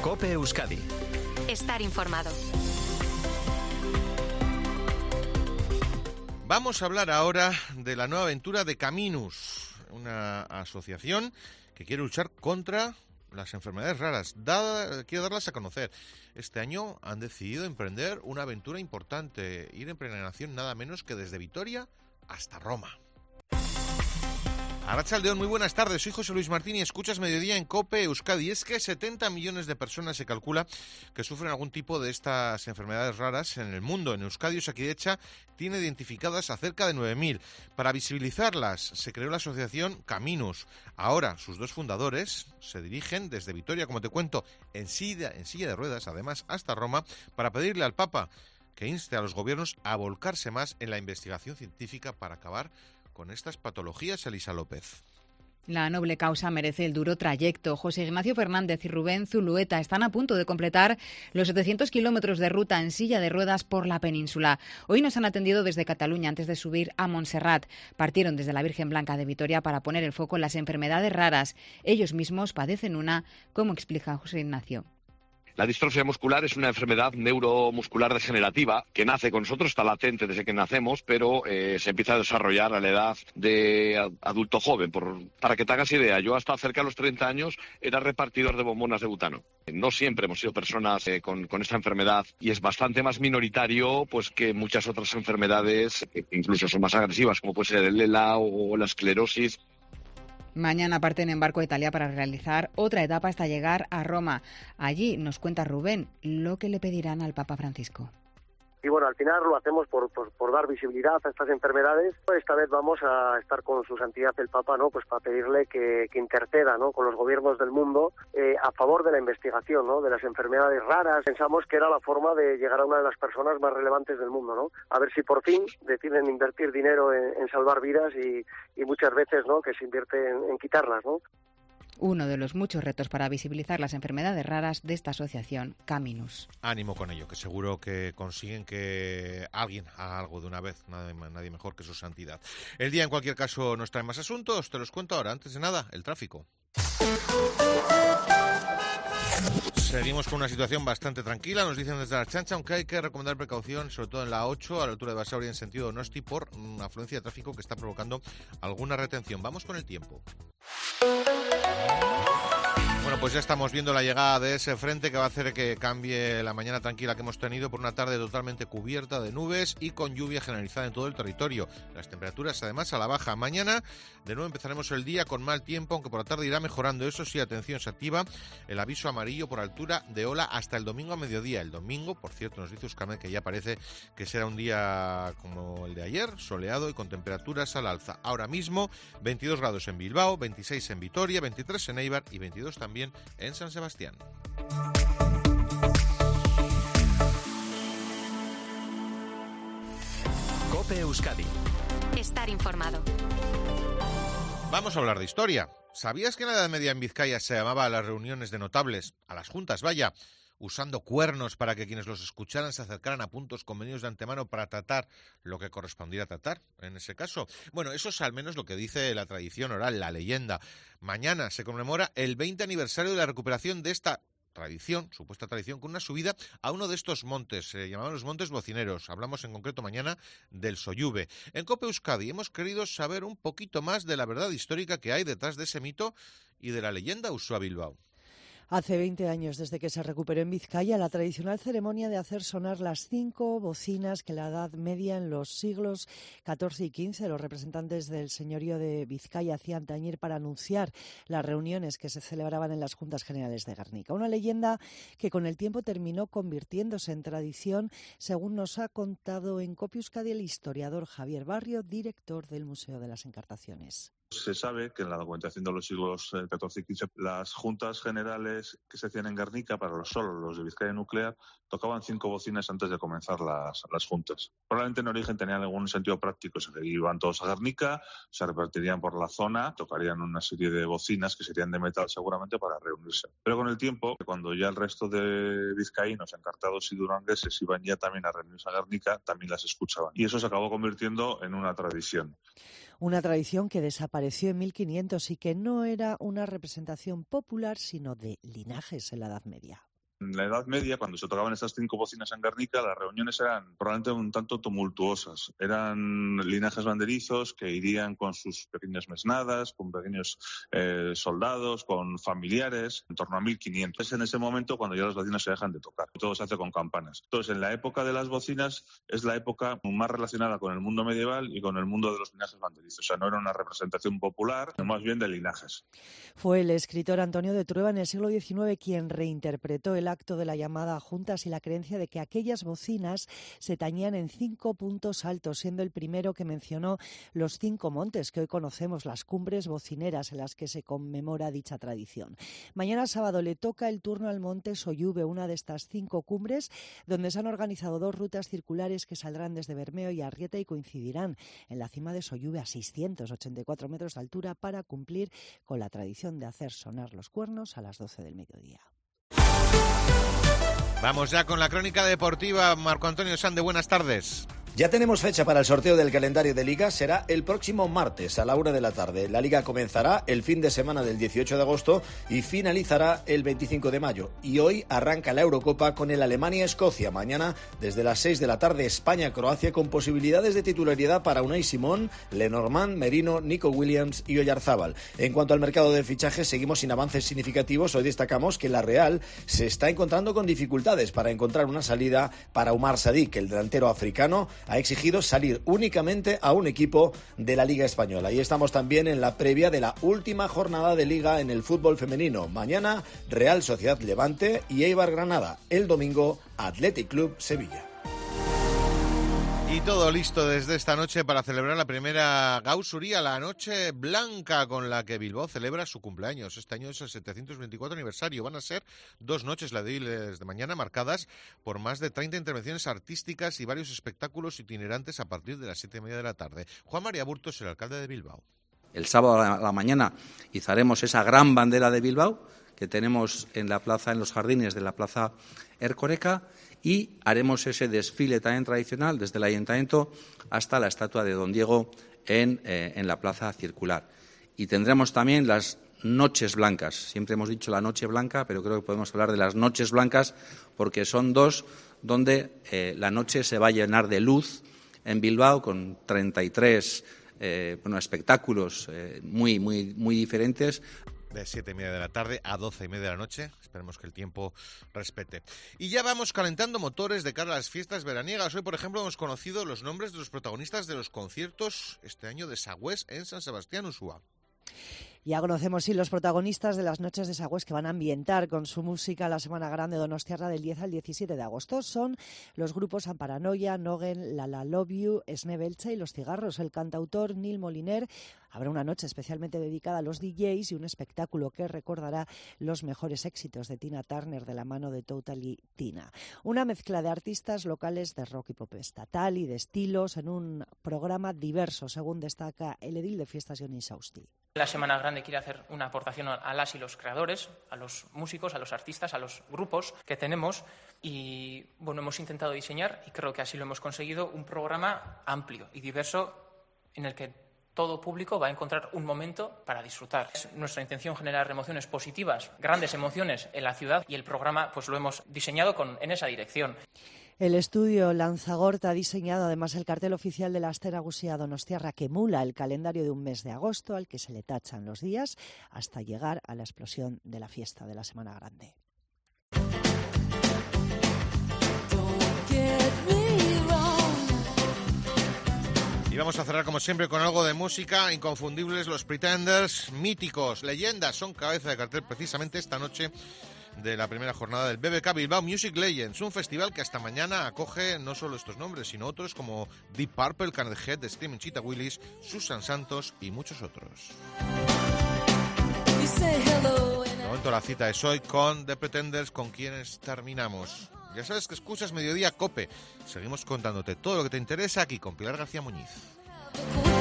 COPE Euskadi. Estar informado. Vamos a hablar ahora de la nueva aventura de Caminus, una asociación que quiere luchar contra las enfermedades raras. Quiere darlas a conocer. Este año han decidido emprender una aventura importante, ir en peregrinación nada menos que desde Vitoria hasta Roma. Arratsaldeon, muy buenas tardes, soy José Luis Martín y escuchas Mediodía en COPE Euskadi. Es que 70 millones de personas se calcula que sufren algún tipo de estas enfermedades raras en el mundo. En Euskadi, Osakidetza tiene identificadas a cerca de 9.000. Para visibilizarlas se creó la asociación Caminus. Ahora sus dos fundadores se dirigen desde Vitoria, como te cuento, en silla de ruedas, además hasta Roma, para pedirle al Papa que inste a los gobiernos a volcarse más en la investigación científica para acabar con estas patologías. Elisa López. La noble causa merece el duro trayecto. José Ignacio Fernández y Rubén Zulueta están a punto de completar los 700 kilómetros de ruta en silla de ruedas por la península. Hoy nos han atendido desde Cataluña antes de subir a Montserrat. Partieron desde la Virgen Blanca de Vitoria para poner el foco en las enfermedades raras. Ellos mismos padecen una, como explica José Ignacio. La distrofia muscular es una enfermedad neuromuscular degenerativa que nace con nosotros, está latente desde que nacemos, pero se empieza a desarrollar a la edad de adulto joven. Para que te hagas idea, yo hasta cerca de los 30 años era repartidor de bombonas de butano. No siempre hemos sido personas con esta enfermedad y es bastante más minoritario pues que muchas otras enfermedades que incluso son más agresivas, como puede ser el ELA o la esclerosis. Mañana parten en barco a Italia para realizar otra etapa hasta llegar a Roma. Allí nos cuenta Rubén lo que le pedirán al Papa Francisco. Y bueno, al final lo hacemos por dar visibilidad a estas enfermedades. Esta vez vamos a estar con su santidad el Papa, ¿no? Pues para pedirle que interceda, ¿no? Con los gobiernos del mundo a favor de la investigación, ¿no? De las enfermedades raras. Pensamos que era la forma de llegar a una de las personas más relevantes del mundo, ¿no? A ver si por fin deciden invertir dinero en salvar vidas y muchas veces, ¿no? Que se invierte en quitarlas, ¿no? Uno de los muchos retos para visibilizar las enfermedades raras de esta asociación, Caminus. Ánimo con ello, que seguro que consiguen que alguien haga algo de una vez, nadie mejor que su santidad. El día, en cualquier caso, nos trae más asuntos, te los cuento ahora. Antes de nada, el tráfico. Seguimos con una situación bastante tranquila, nos dicen desde la Ertzaintza, aunque hay que recomendar precaución, sobre todo en la 8, a la altura de Basauri en sentido Donosti, por una afluencia de tráfico que está provocando alguna retención. Vamos con el tiempo. Bueno, pues ya estamos viendo la llegada de ese frente que va a hacer que cambie la mañana tranquila que hemos tenido por una tarde totalmente cubierta de nubes y con lluvia generalizada en todo el territorio. Las temperaturas además a la baja. Mañana de nuevo empezaremos el día con mal tiempo, aunque por la tarde irá mejorando. Eso sí, atención, se activa el aviso amarillo por altura de ola hasta el domingo a mediodía. El domingo, por cierto, nos dice Euskalmet que ya parece que será un día como el de ayer, soleado y con temperaturas al alza. Ahora mismo 22 grados en Bilbao, 26 en Vitoria, 23 en Eibar y 22 también en San Sebastián. COPE Euskadi. Estar informado. Vamos a hablar de historia. ¿Sabías que en la Edad Media en Vizcaya se llamaba a las reuniones de notables, a las juntas, vaya, usando cuernos para que quienes los escucharan se acercaran a puntos convenidos de antemano para tratar lo que correspondiera tratar en ese caso? Bueno, eso es al menos lo que dice la tradición oral, la leyenda. Mañana se conmemora el 20 aniversario de la recuperación de esta tradición, supuesta tradición, con una subida a uno de estos montes, se llamaban los Montes Bocineros. Hablamos en concreto mañana del Soyube. En COPE Euskadi hemos querido saber un poquito más de la verdad histórica que hay detrás de ese mito y de la leyenda Uxue Bilbao. Hace 20 años desde que se recuperó en Vizcaya la tradicional ceremonia de hacer sonar las 5 bocinas que en la Edad Media, en los siglos XIV y XV, los representantes del señorío de Vizcaya hacían tañir para anunciar las reuniones que se celebraban en las Juntas Generales de Gernika. Una leyenda que con el tiempo terminó convirtiéndose en tradición, según nos ha contado en COPE Euskadi el historiador Javier Barrio, director del Museo de las Encartaciones. Se sabe que en la documentación de los siglos XIV y XV, las juntas generales que se hacían en Gernika, para los de Vizcaya Nuclear, tocaban 5 bocinas antes de comenzar las juntas. Probablemente en origen tenían algún sentido práctico, se iban todos a Gernika, se repartirían por la zona, tocarían una serie de bocinas que serían de metal seguramente para reunirse. Pero con el tiempo, cuando ya el resto de vizcaínos, encartados y durangueses iban ya también a reunirse a Gernika, también las escuchaban. Y eso se acabó convirtiendo en una tradición. Una tradición que desapareció en 1500 y que no era una representación popular, sino de linajes en la Edad Media. En la Edad Media, cuando se tocaban estas 5 bocinas en Guernica, las reuniones eran probablemente un tanto tumultuosas. Eran linajes banderizos que irían con sus pequeñas mesnadas, con pequeños soldados, con familiares, en torno a 1500. Es en ese momento cuando ya las bocinas se dejan de tocar. Todo se hace con campanas. Entonces, en la época de las bocinas es la época más relacionada con el mundo medieval y con el mundo de los linajes banderizos. O sea, no era una representación popular, sino más bien de linajes. Fue el escritor Antonio de Trueba en el siglo XIX quien reinterpretó el acto de la llamada juntas y la creencia de que aquellas bocinas se tañían en 5 puntos altos, siendo el primero que mencionó los 5 montes que hoy conocemos, las cumbres bocineras en las que se conmemora dicha tradición. Mañana sábado le toca el turno al monte Soyube, una de estas 5 cumbres, donde se han organizado 2 rutas circulares que saldrán desde Bermeo y Arrieta y coincidirán en la cima de Soyube a 684 metros de altura para cumplir con la tradición de hacer sonar los cuernos a las 12 del mediodía. Vamos ya con la crónica deportiva. Marco Antonio Sande, buenas tardes. Ya tenemos fecha para el sorteo del calendario de Liga, será el próximo martes a la 1 de la tarde. La Liga comenzará el fin de semana del 18 de agosto y finalizará el 25 de mayo. Y hoy arranca la Eurocopa con el Alemania-Escocia. Mañana, desde las 6 de la tarde, España-Croacia, con posibilidades de titularidad para Unai Simón, Lenormand, Merino, Nico Williams y Oyarzábal. En cuanto al mercado de fichajes, seguimos sin avances significativos. Hoy destacamos que la Real se está encontrando con dificultades para encontrar una salida para Umar Sadik. El delantero africano ha exigido salir únicamente a un equipo de la Liga Española. Y estamos también en la previa de la última jornada de Liga en el fútbol femenino. Mañana, Real Sociedad Levante y Eibar Granada. El domingo, Athletic Club Sevilla. Y todo listo desde esta noche para celebrar la primera Gaussuria, la noche blanca con la que Bilbao celebra su cumpleaños. Este año es el 724 aniversario. Van a ser 2 noches, la de hoy y de mañana, marcadas por más de 30 intervenciones artísticas y varios espectáculos itinerantes a partir de las 7:30 de la tarde. Juan María Burtos, el alcalde de Bilbao. El sábado a la mañana izaremos esa gran bandera de Bilbao que tenemos en la plaza, en los jardines de la plaza Erkoreka, y haremos ese desfile también tradicional desde el Ayuntamiento hasta la estatua de Don Diego en la plaza circular. Y tendremos también las noches blancas. Siempre hemos dicho la noche blanca, pero creo que podemos hablar de las noches blancas porque son 2 donde la noche se va a llenar de luz en Bilbao con 33 espectáculos muy diferentes. De 7:30 de la tarde a 12:30 de la noche. Esperemos que el tiempo respete. Y ya vamos calentando motores de cara a las fiestas veraniegas. Hoy, por ejemplo, hemos conocido los nombres de los protagonistas de los conciertos este año de Sagüés en San Sebastián, Usúa. Ya conocemos, sí, los protagonistas de las noches de Sagüés que van a ambientar con su música la Semana Grande donostiarra del 10 al 17 de agosto. Son los grupos Amparanoia, Nogen, La Love You, Esne Belcha y Los Cigarros. El cantautor Nil Moliner. Habrá una noche especialmente dedicada a los DJs y un espectáculo que recordará los mejores éxitos de Tina Turner de la mano de Totally Tina. Una mezcla de artistas locales de rock y pop estatal y de estilos en un programa diverso, según destaca el edil de fiestas Jonin Sausti. La Semana Grande quiere hacer una aportación a las y los creadores, a los músicos, a los artistas, a los grupos que tenemos y bueno, hemos intentado diseñar, y creo que así lo hemos conseguido, un programa amplio y diverso en el que todo público va a encontrar un momento para disfrutar. Es nuestra intención generar emociones positivas, grandes emociones en la ciudad, y el programa pues lo hemos diseñado en esa dirección. El estudio Lanzagorta ha diseñado además el cartel oficial de la Aste Nagusia donostiarra que emula el calendario de un mes de agosto al que se le tachan los días hasta llegar a la explosión de la fiesta de la Semana Grande. Y vamos a cerrar como siempre con algo de música. Inconfundibles, los Pretenders, míticos, leyendas, son cabeza de cartel precisamente esta noche de la primera jornada del BBK Bilbao Music Legends, un festival que hasta mañana acoge no solo estos nombres, sino otros como Deep Purple, Canned Head, Screaming Cheetah Willis, Susan Santos y muchos otros. De momento la cita es hoy con The Pretenders, con quienes terminamos. Ya sabes que escuchas Mediodía COPE. Seguimos contándote todo lo que te interesa aquí con Pilar García Muñiz.